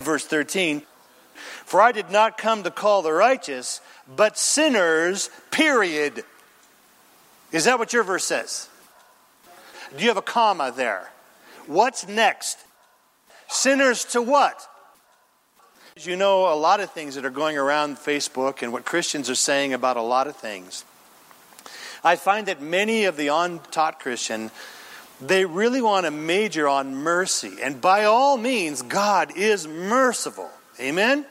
Verse 13, for I did not come to call the righteous, but sinners, period. Is that what your verse says? Do you have a comma there? What's next? Sinners to what? You know a lot of things that are going around Facebook and what Christians are saying about a lot of things. I find that many of the untaught Christian, they really want to major on mercy. And by all means, God is merciful. Amen?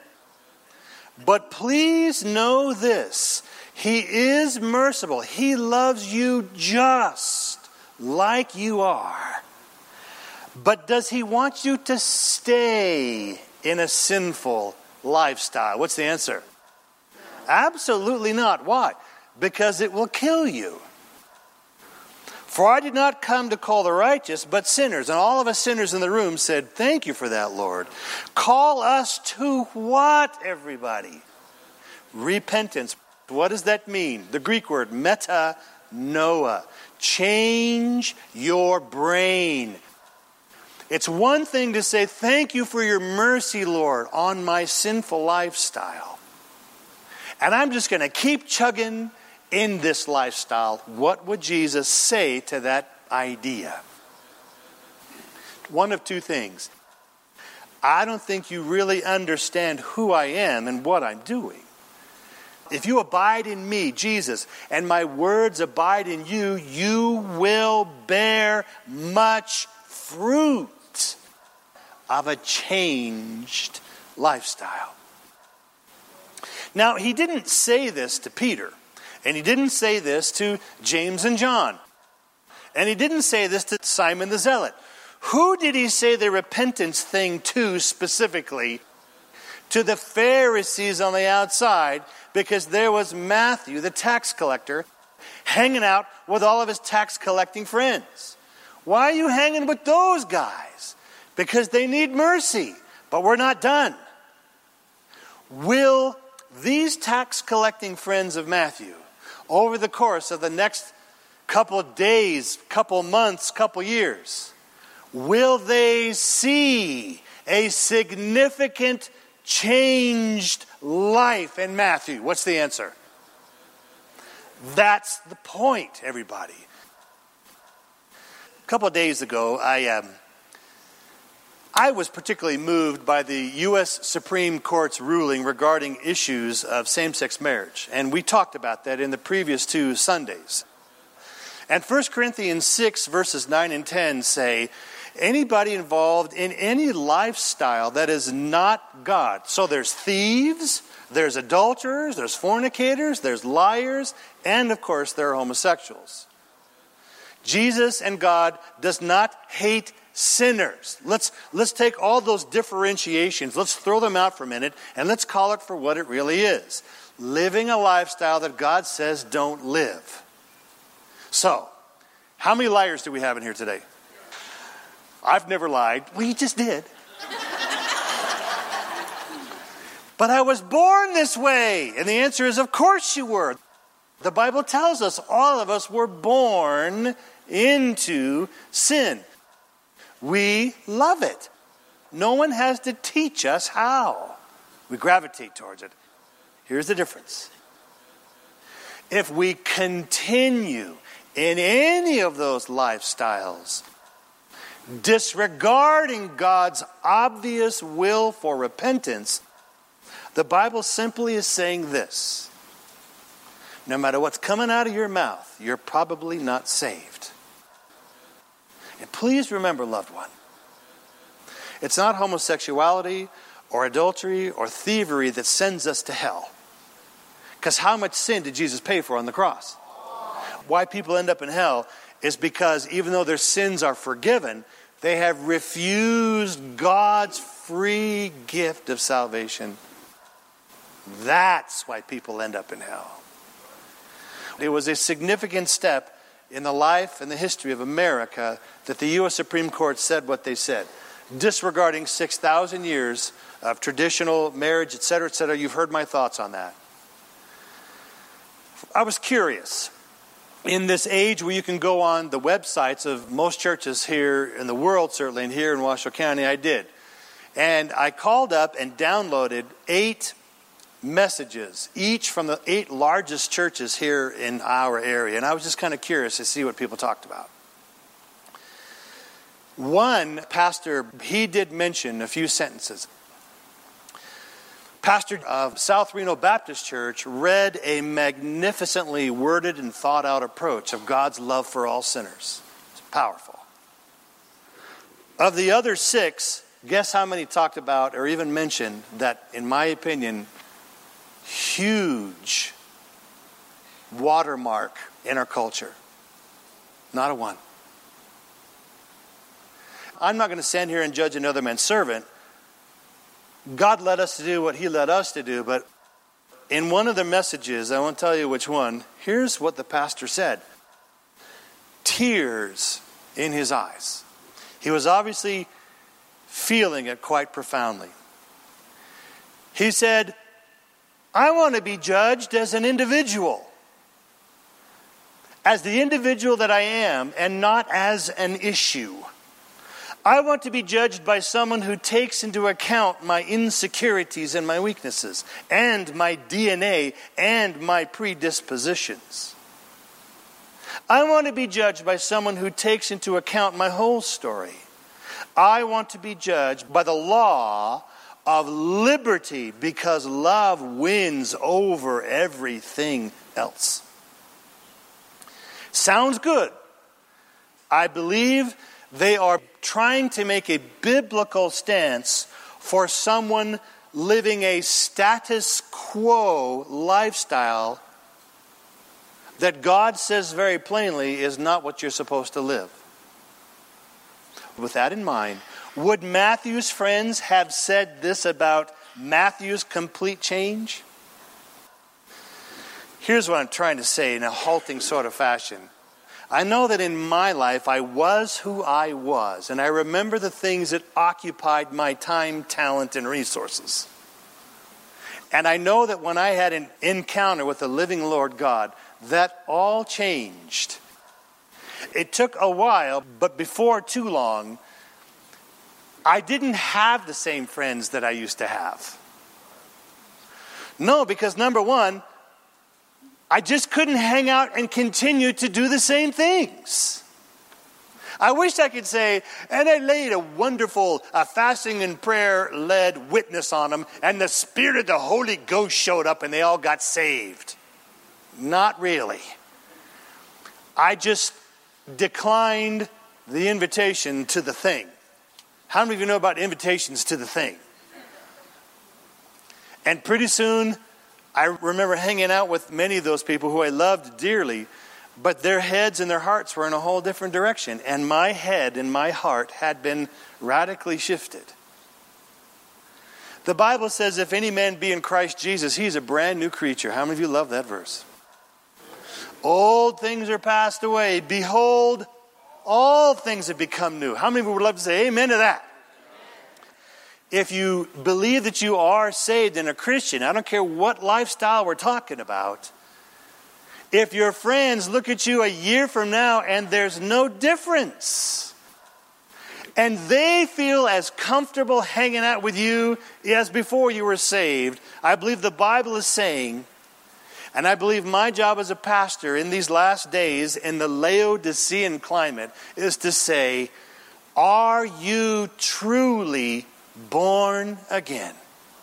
But please know this. He is merciful. He loves you just like you are. But does He want you to stay in a sinful lifestyle? What's the answer? Absolutely not. Why? Because it will kill you. For I did not come to call the righteous, but sinners. And all of us sinners in the room said, thank you for that, Lord. Call us to what, everybody? Repentance. What does that mean? The Greek word, metanoia. Change your brain. It's one thing to say, thank you for your mercy, Lord, on my sinful lifestyle. And I'm just going to keep chugging in this lifestyle. What would Jesus say to that idea? One of two things. I don't think you really understand who I am and what I'm doing. If you abide in me, Jesus, and my words abide in you, you will bear much fruit of a changed lifestyle. Now, He didn't say this to Peter. And He didn't say this to James and John. And He didn't say this to Simon the Zealot. Who did He say the repentance thing to specifically? To the Pharisees on the outside, because there was Matthew, the tax collector, hanging out with all of his tax collecting friends. Why are you hanging with those guys? Because they need mercy, but we're not done. Will these tax collecting friends of Matthew, over the course of the next couple of days, couple months, couple years, will they see a significant changed life in Matthew? What's the answer? That's the point, everybody. A couple of days ago, I was particularly moved by the U.S. Supreme Court's ruling regarding issues of same-sex marriage. And we talked about that in the previous 2 Sundays. And 1 Corinthians 6, verses 9 and 10 say, anybody involved in any lifestyle that is not God. So there's thieves, there's adulterers, there's fornicators, there's liars, and of course there are homosexuals. Jesus and God does not hate sinners. Let's take all those differentiations, let's throw them out for a minute, and let's call it for what it really is. Living a lifestyle that God says don't live. So, how many liars do we have in here today? I've never lied. We just did. But I was born this way. And the answer is, of course you were. The Bible tells us all of us were born into sin. We love it. No one has to teach us how. We gravitate towards it. Here's the difference. If we continue in any of those lifestyles, disregarding God's obvious will for repentance, the Bible simply is saying this: no matter what's coming out of your mouth, you're probably not saved. And please remember, loved one, it's not homosexuality or adultery or thievery that sends us to hell. Because how much sin did Jesus pay for on the cross? Why people end up in hell is because even though their sins are forgiven, they have refused God's free gift of salvation. That's why people end up in hell. It was a significant step in the life and the history of America that the U.S. Supreme Court said what they said, disregarding 6,000 years of traditional marriage, etc., etc. You've heard my thoughts on that. I was curious. In this age where you can go on the websites of most churches here in the world, certainly, and here in Washoe County, I did. And I called up and downloaded 8 messages, each from the 8 largest churches here in our area. And I was just kind of curious to see what people talked about. One pastor, he did mention a few sentences. Pastor of South Reno Baptist Church read a magnificently worded and thought out approach of God's love for all sinners. It's powerful. Of the other 6, guess how many talked about or even mentioned that, in my opinion, huge watermark in our culture? Not a one. I'm not going to stand here and judge another man's servant. God led us to do what he led us to do, but in one of the messages, I won't tell you which one, here's what the pastor said. Tears in his eyes. He was obviously feeling it quite profoundly. He said, I want to be judged as an individual. As the individual that I am, and not as an issue. I want to be judged by someone who takes into account my insecurities and my weaknesses, and my DNA and my predispositions. I want to be judged by someone who takes into account my whole story. I want to be judged by the law of liberty, because love wins over everything else. Sounds good. I believe they are trying to make a biblical stance for someone living a status quo lifestyle that God says very plainly is not what you're supposed to live. With that in mind, would Matthew's friends have said this about Matthew's complete change? Here's what I'm trying to say in a halting sort of fashion. I know that in my life I was who I was, and I remember the things that occupied my time, talent, and resources. And I know that when I had an encounter with the living Lord God, that all changed. It took a while, but before too long, I didn't have the same friends that I used to have. No, because number one, I just couldn't hang out and continue to do the same things. I wish I could say, and I laid a wonderful fasting and prayer-led witness on them, and the Spirit of the Holy Ghost showed up and they all got saved. Not really. I just declined the invitation to the thing. How many of you know about invitations to the thing? And pretty soon, I remember hanging out with many of those people who I loved dearly, but their heads and their hearts were in a whole different direction. And my head and my heart had been radically shifted. The Bible says, if any man be in Christ Jesus, he's a brand new creature. How many of you love that verse? Old things are passed away. Behold, all things have become new. How many of you would love to say amen to that? If you believe that you are saved and a Christian, I don't care what lifestyle we're talking about, if your friends look at you a year from now and there's no difference, and they feel as comfortable hanging out with you as before you were saved, I believe the Bible is saying, and I believe my job as a pastor in these last days in the Laodicean climate is to say, are you truly born again?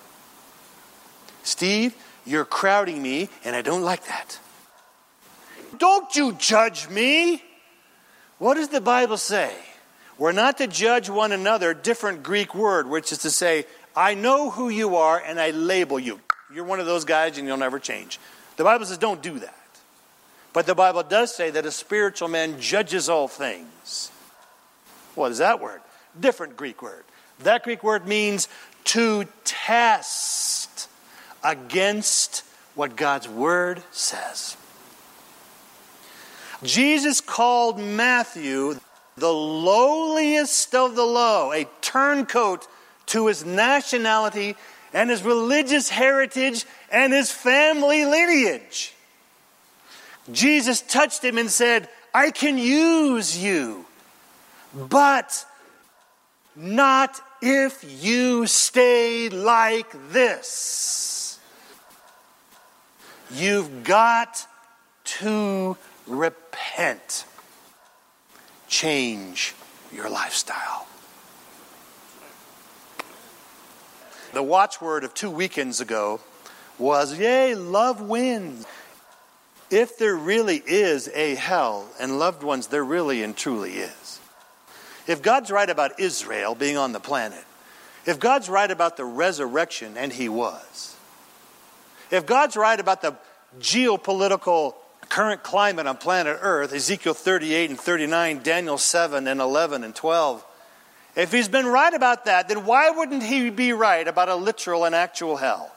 Steve, you're crowding me, and I don't like that. Don't you judge me. What does the Bible say? We're not to judge one another, different Greek word, which is to say, I know who you are and I label you. You're one of those guys and you'll never change. The Bible says don't do that. But the Bible does say that a spiritual man judges all things. What is that word? Different Greek word. That Greek word means to test against what God's word says. Jesus called Matthew the lowliest of the low, a turncoat to his nationality and his religious heritage and his family lineage. Jesus touched him and said, I can use you, but not if you stay like this? You've got to repent. Change your lifestyle. The watchword of 2 weekends ago was, yay, love wins. If there really is a hell, and loved ones, there really and truly is. If God's right about Israel being on the planet, if God's right about the resurrection, and he was, if God's right about the geopolitical current climate on planet Earth, Ezekiel 38 and 39, Daniel 7 and 11 and 12, if he's been right about that, then why wouldn't he be right about a literal and actual hell?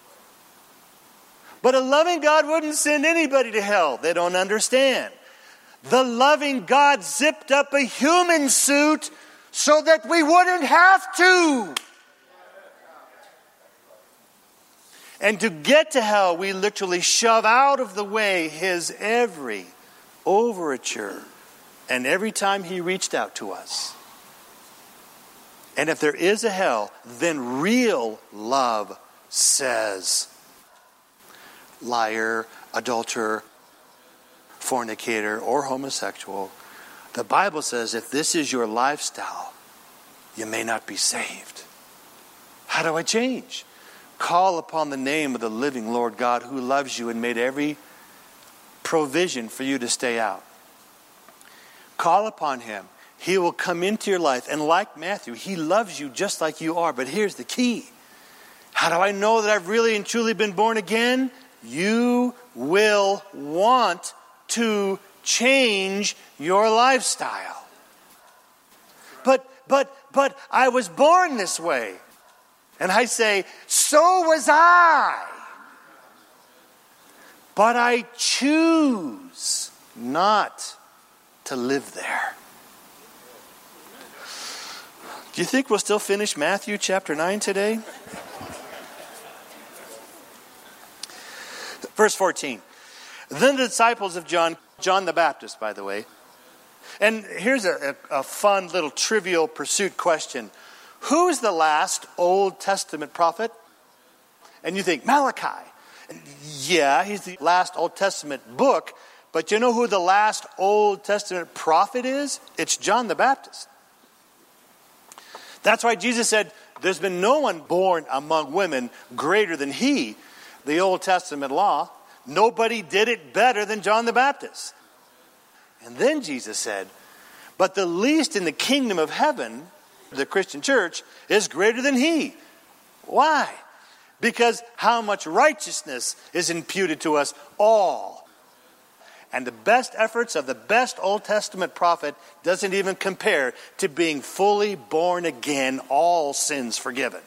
But a loving God wouldn't send anybody to hell. They don't understand. The loving God zipped up a human suit so that we wouldn't have to. And to get to hell, we literally shove out of the way his every overture and every time he reached out to us. And if there is a hell, then real love says, liar, adulterer, fornicator, or homosexual, the Bible says if this is your lifestyle, you may not be saved. How do I change? Call upon the name of the living Lord God who loves you and made every provision for you to stay out. Call upon him. He will come into your life. And like Matthew, he loves you just like you are. But here's the key. How do I know that I've really and truly been born again? You will want to change your lifestyle. But I was born this way. And I say, so was I. But I choose not to live there. Do you think we'll still finish Matthew chapter 9 today? Verse 14. Then the disciples of John the Baptist, by the way. And here's a fun little trivial pursuit question. Who's the last Old Testament prophet? And you think, Malachi. Yeah, he's the last Old Testament book. But you know who the last Old Testament prophet is? It's John the Baptist. That's why Jesus said, there's been no one born among women greater than he, the Old Testament law. Nobody did it better than John the Baptist. And then Jesus said, but the least in the kingdom of heaven, the Christian church, is greater than he. Why? Because how much righteousness is imputed to us all. And the best efforts of the best Old Testament prophet doesn't even compare to being fully born again, all sins forgiven.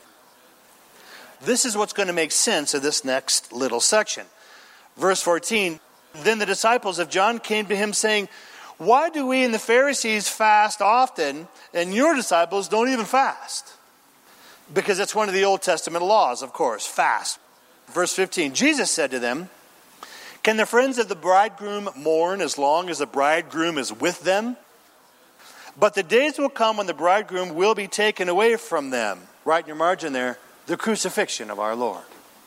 This is what's going to make sense of this next little section. Verse 14, then the disciples of John came to him saying, why do we and the Pharisees fast often and your disciples don't even fast? Because it's one of the Old Testament laws, of course, fast. Verse 15, Jesus said to them, can the friends of the bridegroom mourn as long as the bridegroom is with them? But the days will come when the bridegroom will be taken away from them. Write in your margin there, the crucifixion of our Lord.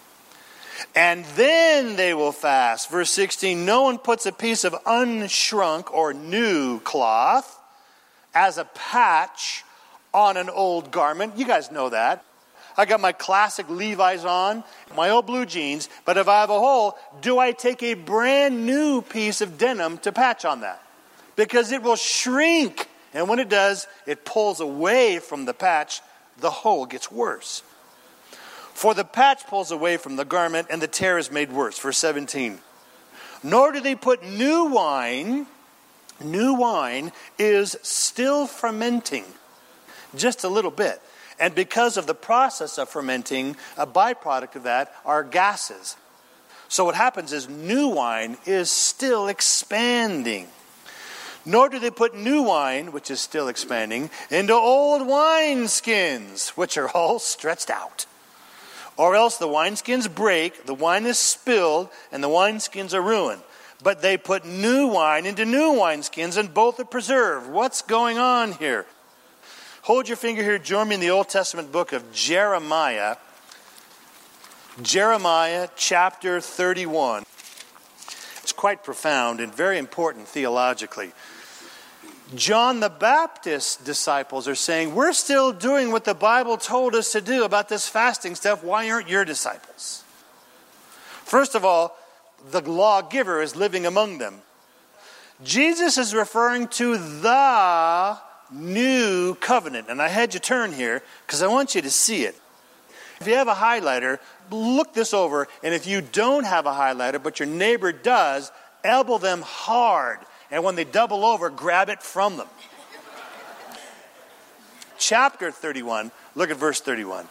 And then they will fast. Verse 16, no one puts a piece of unshrunk or new cloth as a patch on an old garment. You guys know that. I got my classic Levi's on, my old blue jeans, but if I have a hole, do I take a brand new piece of denim to patch on that? Because it will shrink. And when it does, it pulls away from the patch, the hole gets worse. For the patch pulls away from the garment and the tear is made worse. Verse 17. Nor do they put new wine. New wine is still fermenting. Just a little bit. And because of the process of fermenting, a byproduct of that are gases. So what happens is new wine is still expanding. Nor do they put new wine, which is still expanding, into old wineskins, which are all stretched out. Or else the wineskins break, the wine is spilled, and the wineskins are ruined. But they put new wine into new wineskins, and both are preserved. What's going on here? Hold your finger here. Join me in the Old Testament book of Jeremiah. Jeremiah chapter 31. It's quite profound and very important theologically. John the Baptist's disciples are saying, we're still doing what the Bible told us to do about this fasting stuff. Why aren't your disciples? First of all, the lawgiver is living among them. Jesus is referring to the new covenant. And I had you turn here because I want you to see it. If you have a highlighter, look this over. And if you don't have a highlighter, but your neighbor does, elbow them hard. And when they double over, grab it from them. Chapter 31, look at verse 31.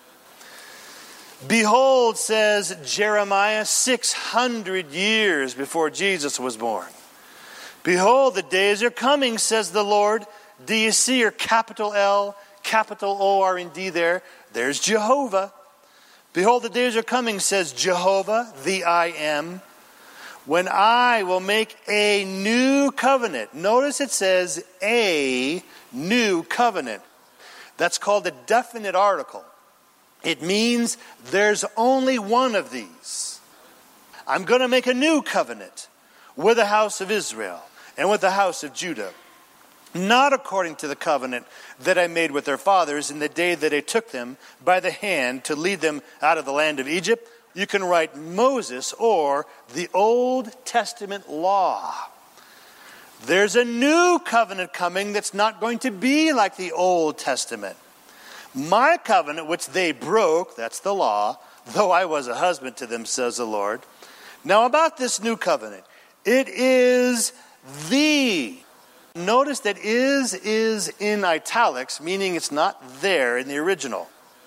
Behold, says Jeremiah, 600 years before Jesus was born. Behold, the days are coming, says the Lord. Do you see your capital L, capital O-R-N-D there? There's Jehovah. Behold, the days are coming, says Jehovah, the I Am, when I will make a new covenant. Notice it says a new covenant. That's called a definite article. It means there's only one of these. I'm going to make a new covenant with the house of Israel and with the house of Judah. Not according to the covenant that I made with their fathers in the day that I took them by the hand to lead them out of the land of Egypt. You can write Moses or the Old Testament law. There's a new covenant coming that's not going to be like the Old Testament. My covenant, which they broke, that's the law, though I was a husband to them, says the Lord. Now about this new covenant, it is the. Notice that is in italics, meaning it's not there in the original.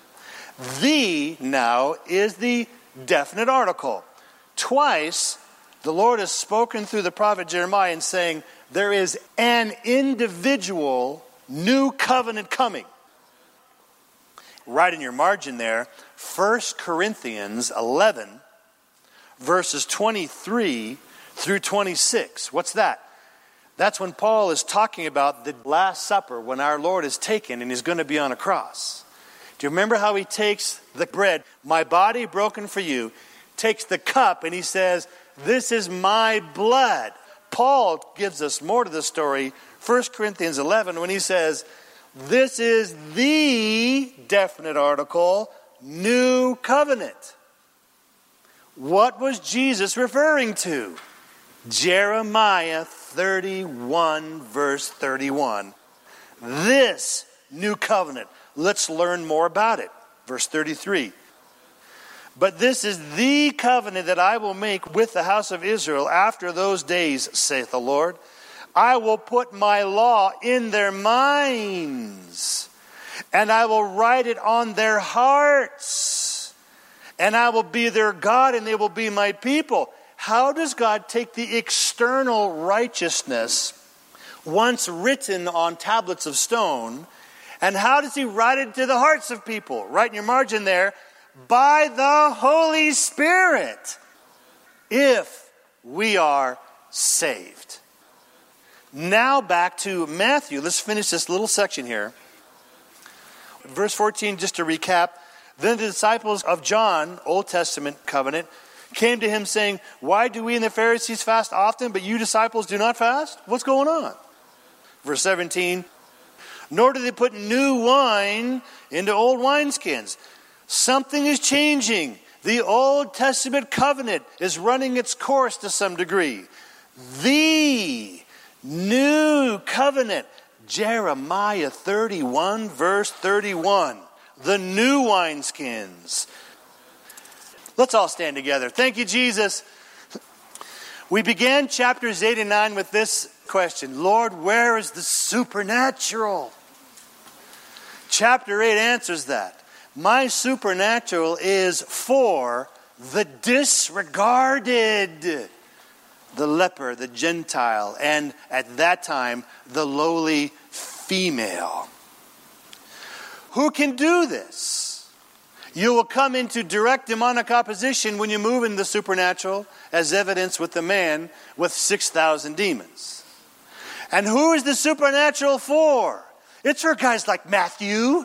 The now is the definite article. Twice, the Lord has spoken through the prophet Jeremiah and saying, there is an individual new covenant coming. Right in your margin there, 1 Corinthians 11, verses 23 through 26. What's that? That's when Paul is talking about the Last Supper, when our Lord is taken and he's going to be on a cross. Do you remember how he takes the bread, my body broken for you, takes the cup and he says, this is my blood. Paul gives us more to the story, 1 Corinthians 11, when he says, this is the definite article, new covenant. What was Jesus referring to? Jeremiah 31, verse 31. This new covenant. Let's learn more about it. Verse 33. But this is the covenant that I will make with the house of Israel after those days, saith the Lord. I will put my law in their minds, and I will write it on their hearts, and I will be their God, and they will be my people. How does God take the external righteousness once written on tablets of stone, and how does he write it to the hearts of people? Right in your margin there, by the Holy Spirit, if we are saved. Now back to Matthew. Let's finish this little section here. Verse 14, just to recap. Then the disciples of John, Old Testament covenant, came to him saying, why do we and the Pharisees fast often, but you disciples do not fast? What's going on? Verse 17, nor do they put new wine into old wineskins. Something is changing. The Old Testament covenant is running its course to some degree. The new covenant, Jeremiah 31, verse 31. The new wineskins. Let's all stand together. Thank you, Jesus. We began chapters 8 and 9 with this question. Lord, where is the supernatural? Chapter 8 answers that. My supernatural is for the disregarded, the leper, the Gentile, and at that time, the lowly female. Who can do this? You will come into direct demonic opposition when you move in the supernatural, as evidenced with the man with 6,000 demons. And who is the supernatural for? It's for guys like Matthew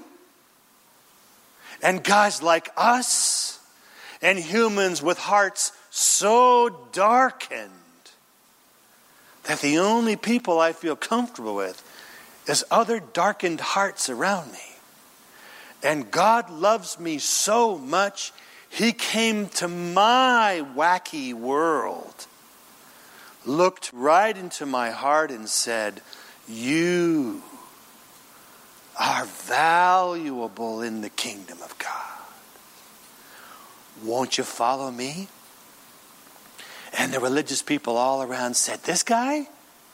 and guys like us and humans with hearts so darkened that the only people I feel comfortable with is other darkened hearts around me. And God loves me so much, He came to my wacky world, looked right into my heart and said, you are valuable in the kingdom of God. Won't you follow me? And the religious people all around said, this guy?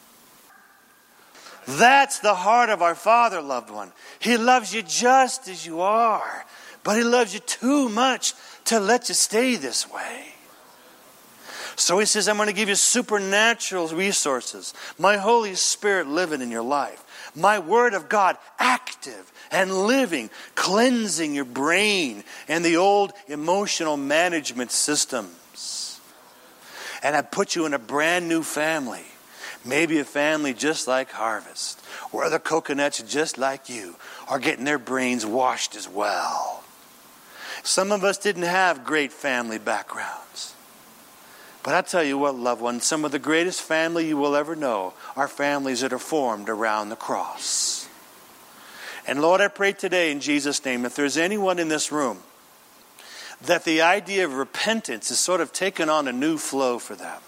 That's the heart of our Father, loved one. He loves you just as you are, but He loves you too much to let you stay this way. So He says, I'm going to give you supernatural resources. My Holy Spirit living in your life. My Word of God active and living, cleansing your brain and the old emotional management systems. And I put you in a brand new family. Maybe a family just like Harvest, where the coconuts just like you are getting their brains washed as well. Some of us didn't have great family backgrounds. But I tell you what, loved ones, some of the greatest family you will ever know are families that are formed around the cross. And Lord, I pray today in Jesus' name, if there's anyone in this room that the idea of repentance is sort of taken on a new flow for them.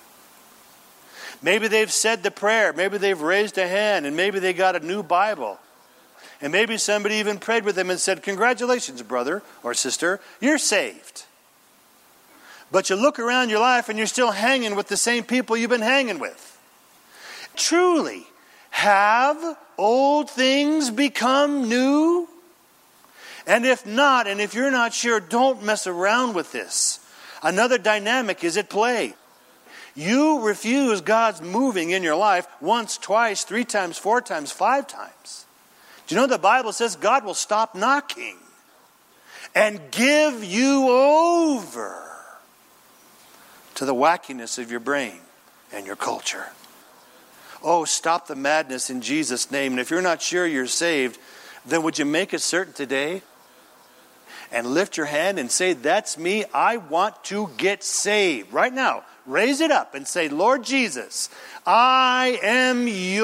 Maybe they've said the prayer, maybe they've raised a hand, and maybe they got a new Bible. And maybe somebody even prayed with them and said, congratulations, brother or sister, you're saved. But you look around your life and you're still hanging with the same people you've been hanging with. Truly, have old things become new? And if not, and if you're not sure, don't mess around with this. Another dynamic is at play. You refuse God's moving in your life once, twice, 3 times, 4 times, 5 times. Do you know the Bible says God will stop knocking and give you over to the wackiness of your brain and your culture? Oh, stop the madness in Jesus' name. And if you're not sure you're saved, then would you make it certain today and lift your hand and say, that's me, I want to get saved. Right now, raise it up and say, Lord Jesus, I am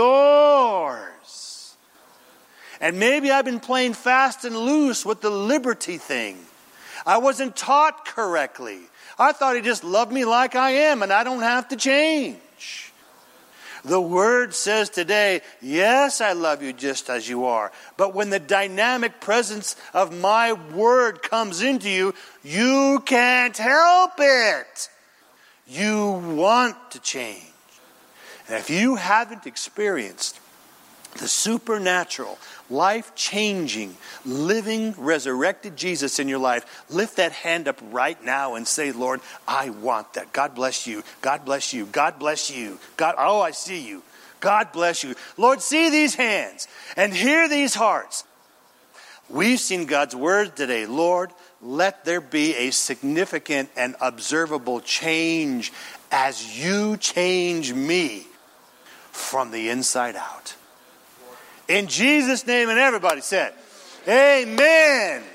yours. And maybe I've been playing fast and loose with the liberty thing. I wasn't taught correctly. I thought He just loved me like I am and I don't have to change. The Word says today, yes, I love you just as you are. But when the dynamic presence of my Word comes into you, you can't help it. You want to change. And if you haven't experienced the supernatural, life-changing, living, resurrected Jesus in your life, lift that hand up right now and say, Lord, I want that. God bless you. God bless you. God bless you. God, oh, I see you. God bless you. Lord, see these hands and hear these hearts. We've seen God's word today. Lord, let there be a significant and observable change as you change me from the inside out. In Jesus' name, and everybody said, amen.